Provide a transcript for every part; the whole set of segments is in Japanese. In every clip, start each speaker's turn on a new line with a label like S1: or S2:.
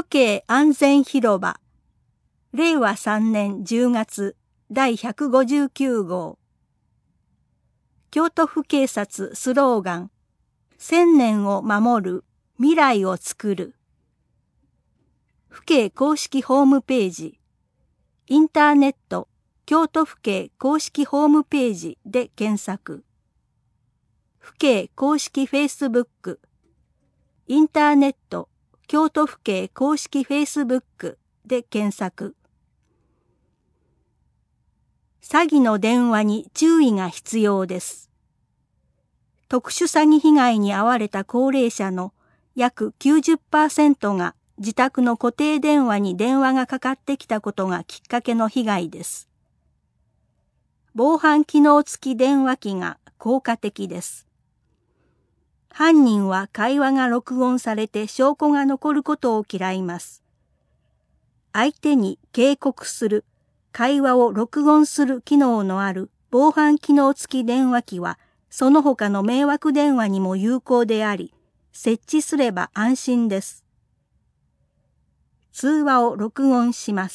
S1: 警安全広場令和3年10月第159号京都府警察スローガン1000年を守る未来をつくる府警公式ホームページインターネット京都府警公式ホームページで検索府警公式フェイスブックインターネット京都府警公式フェイスブックで検索詐欺の電話に注意が必要です。特殊詐欺被害に遭われた高齢者の約 90% が自宅の固定電話に電話がかかってきたことがきっかけの被害です。防犯機能付き電話機が効果的です。犯人は会話が録音されて証拠が残ることを嫌います。相手に警告する、会話を録音する機能のある防犯機能付き電話機は、その他の迷惑電話にも有効であり、設置すれば安心です。通話を録音します。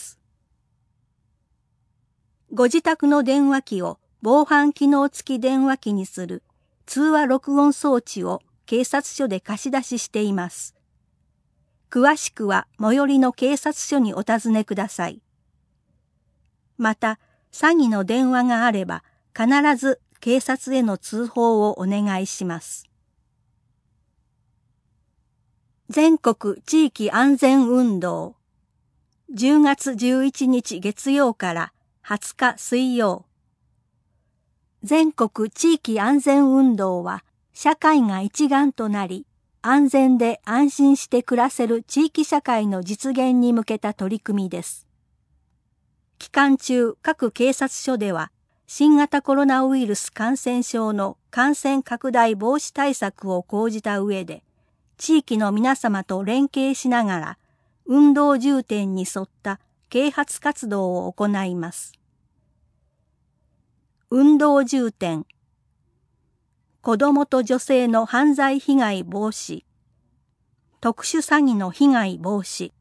S1: ご自宅の電話機を防犯機能付き電話機にする通話録音装置を警察署で貸し出ししています。詳しくは最寄りの警察署にお尋ねください。また、詐欺の電話があれば必ず警察への通報をお願いします。全国地域安全運動10月11日月曜から20日水曜全国地域安全運動は社会が一丸となり安全で安心して暮らせる地域社会の実現に向けた取り組みです。期間中各警察署では新型コロナウイルス感染症の感染拡大防止対策を講じた上で地域の皆様と連携しながら運動重点に沿った啓発活動を行います。運動重点子どもと女性の犯罪被害防止特殊詐欺の被害防止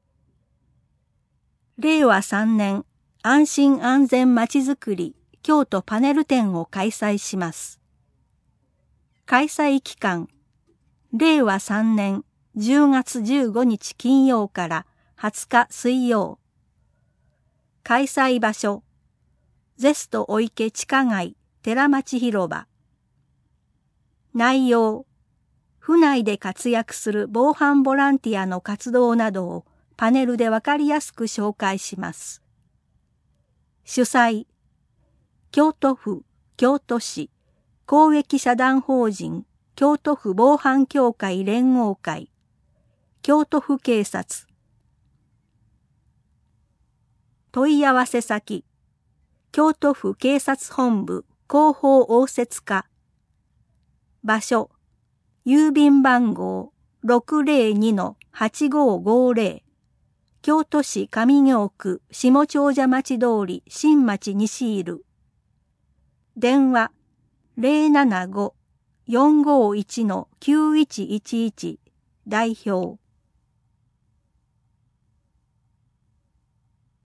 S1: 令和3年安心安全まちづくり京都パネル展を開催します。開催期間令和3年10月15日金曜から20日水曜開催場所ゼスト御池地下街寺町広場内容府内で活躍する防犯ボランティアの活動などをパネルでわかりやすく紹介します。主催京都府京都市公益社団法人京都府防犯協会連合会京都府警察問い合わせ先京都府警察本部広報応接課場所郵便番号 602-8550 京都市上京区下長者町通り新町西入電話 075-451-9111 代表